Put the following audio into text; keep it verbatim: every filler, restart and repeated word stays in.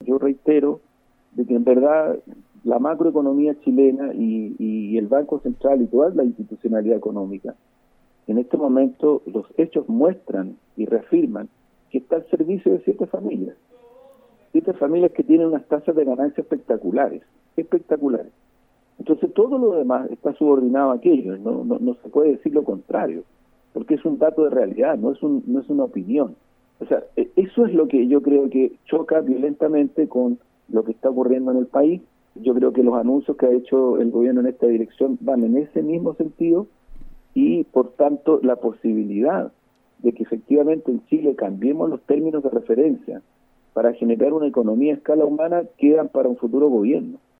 yo reitero de que en verdad la macroeconomía chilena y, y el Banco Central y toda la institucionalidad económica, en este momento los hechos muestran y reafirman que está al servicio de siete familias. Siete familias que tienen unas tasas de ganancia espectaculares, espectaculares. Entonces todo lo demás está subordinado a aquello, no, no, no se puede decir lo contrario, porque es un dato de realidad, no es, un, no es una opinión. O sea, eso es lo que yo creo que choca violentamente con lo que está ocurriendo en el país. Yo creo que los anuncios que ha hecho el gobierno en esta dirección van en ese mismo sentido y, por tanto, la posibilidad de que efectivamente en Chile cambiemos los términos de referencia para generar una economía a escala humana quedan para un futuro gobierno.